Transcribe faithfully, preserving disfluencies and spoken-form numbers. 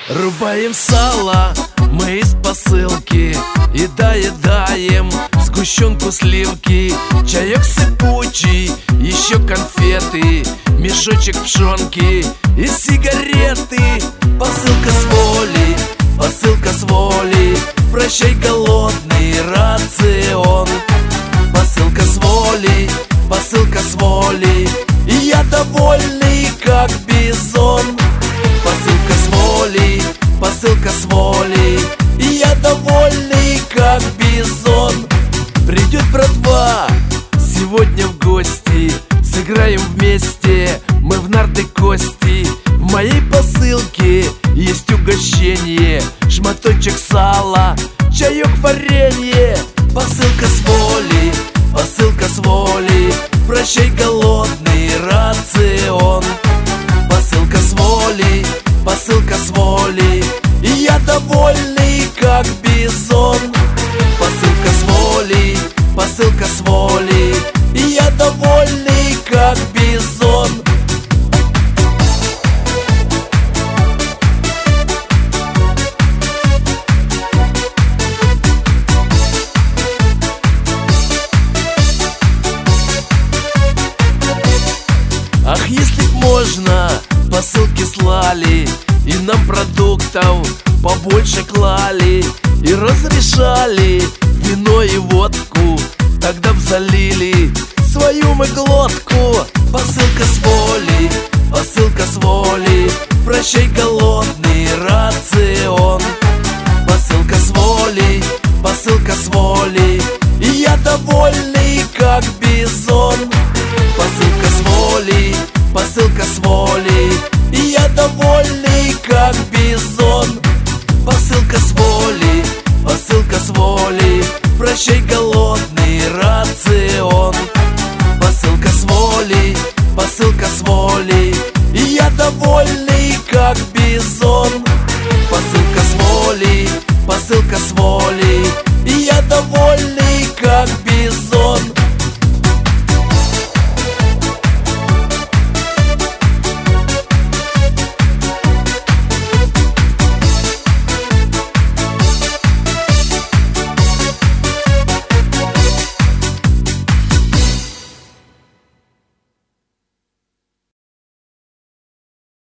Рубаем сало мы из посылки и доедаем сгущенку сливки. Чаек сыпучий, еще конфеты, мешочек пшенки и сигареты. Посылка с воли, посылка с воли, прощай голодный рацион. Посылка с воли, посылка с воли, и я довольный, как бизон. Посылка с воли, посылка с воли, и я довольный, как бизон. Придет братва сегодня в гости, сыграем вместе мы в нарды кости. В моей посылке есть угощение, шматочек сала, чаек варенье. Посылка с воли, посылка с воли, прощай голодный рацион. Посылка с воли, посылка с воли, и я довольный, как бизон. Посылка с воли, посылка с воли, и я довольный, как бизон. Ах, если б можно, посылки слали, и нам продуктов побольше клали, и разрешали вино и водку, тогда б залили свою мы глотку. Посылка с воли, посылка с воли, прощай голодный